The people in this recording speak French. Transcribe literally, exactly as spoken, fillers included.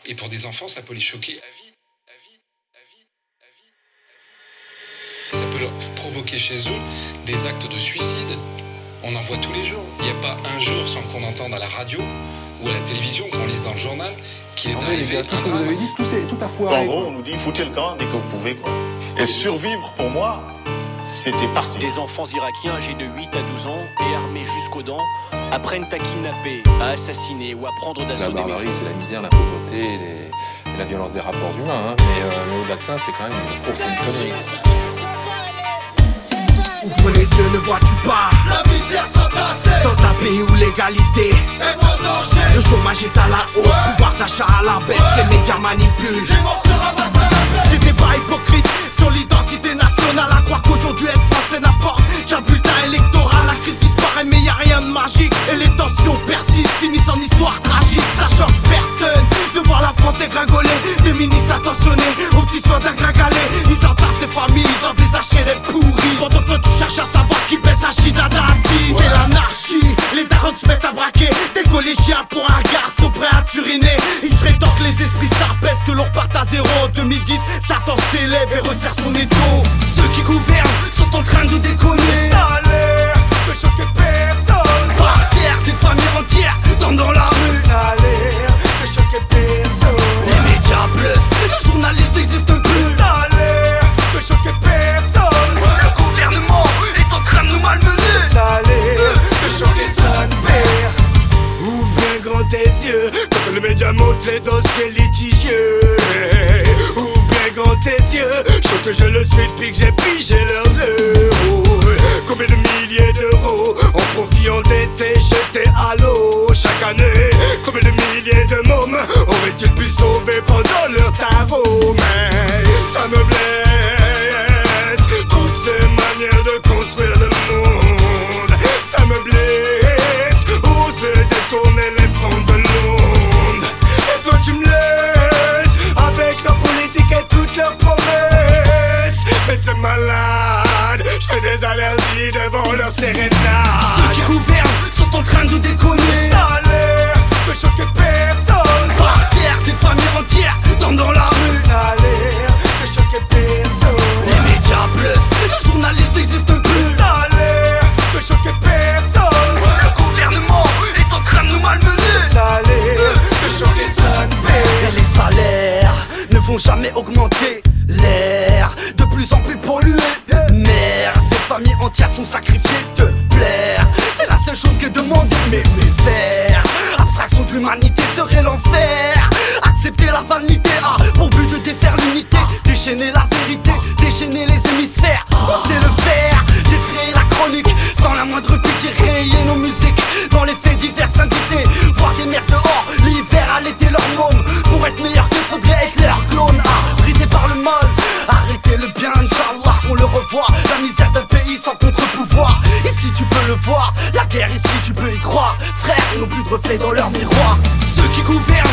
Et pour des enfants, ça peut les choquer à vie, à vie, à vie, à vie, à vie. Ça peut leur provoquer chez eux des actes de suicide. On en voit tous les jours. Il n'y a pas un jour sans qu'on entende à la radio ou à la télévision, qu'on lise dans le journal, qu'il est en arrivé vrai, un tout, vous avez dit, tout, c'est, tout a foiré. En gros, on nous dit foutez le camp dès que vous pouvez, quoi. Et survivre, pour moi, c'était parti. Des enfants irakiens âgés de huit à douze ans et armés jusqu'aux dents apprennent à kidnapper, à assassiner ou à prendre d'assaut La des barbarie, maisons. c'est la misère, la pauvreté les... et la violence des rapports humains. Hein. Mais, euh, mais au-delà de ça, c'est quand même une profonde connerie. Ouvre les yeux, ne vois-tu pas la misère s'entasser dans un pays où l'égalité est en danger. Le chômage est à la hausse, ouais. Pouvoir d'achat à la baisse, ouais. Les médias manipulent. Les morts se ramassent à la baisse. Des débats hypocrites sur l'identité nationale. À croire qu'aujourd'hui être français n'apporte qu'un bulletin électoral. La crise disparaît mais y a rien de magique. Et les tensions persistent, finissent en histoire tragique. Ça choque personne de voir la France dégringoler. Des ministres attentionnés aux petits soins d'agringalés. Ils entassent des familles dans des H L M pourris. Pendant que toi tu cherches à savoir qui baisse un chida d'Ati. C'est l'anarchie, les darons se mettent à braquer. Des collégiens pour un garçon prêt à turiner. Il serait temps que les esprits s'apaisent, que l'on reparte à zéro. En deux mille dix, Satan s'élève et resserre son étau. Ceux qui gouvernent sont en train de déconner. Salaire peut choquer personne. Par terre, des familles entières dorment dans la rue. Salaire peut choquer personne. Les médias bluffent, le journalisme n'existe plus. Salaire peut choquer personne. Le gouvernement est en train de nous malmener. Salaire peut choquer son père. Ouvre bien grand tes yeux quand le média montre les dossiers litigieux. Ouvre bien grand tes yeux, je sais que je le suis depuis que j'ai pigé leurs euros. Combien de milliers d'euros en profit endetté jetés à l'eau chaque année. Combien de milliers de mômes auraient-ils pu sauver pendant leur travaux. Mais ça me blesse, toutes ces manières de construire le monde. Ça me blesse, oser détourner les fonds de l'onde. Et toi tu me laisses avec leur politique et toutes leurs promesses. Mais t'es malade, je fais des allergies devant leur sérénade. Ceux qui gouvernent sont en train de déconner. Salaire peut choquer personne. Par terre, des familles entières dorment dans la rue. Salaire peut choquer personne. Les médias bluffent, le journalisme n'existe plus. Salaire peut choquer personne. Le gouvernement est en train de nous malmener. Salaire peut choquer son père. Et les salaires ne vont jamais augmenter. L'air de plus en plus pollué. Merde, des familles entières sont sacrifiées te plaire. C'est la seule chose qui est demandée. Mais mes faire abstraction de l'humanité serait l'enfer. Accepter la vanité a pour but de défaire l'unité. Déchaîner la vérité, déchaîner les hémisphères. On sait le faire, défrayer la chronique sans la moindre pitié, rayer nos musiques dans les faits divers invités. Voir des mères dehors, l'hiver à l'été leur môme. Pour être meilleur qu'il faudrait être leur clone. Abrité par le mal, arrêtez le bien, Inch'Allah qu'on le revoit. La misère d'un pays sans contre-pouvoir. Ici tu peux le voir, la guerre ici tu peux y croire. Frères, ils n'ont plus de reflets dans leur miroir. Ceux qui gouvernent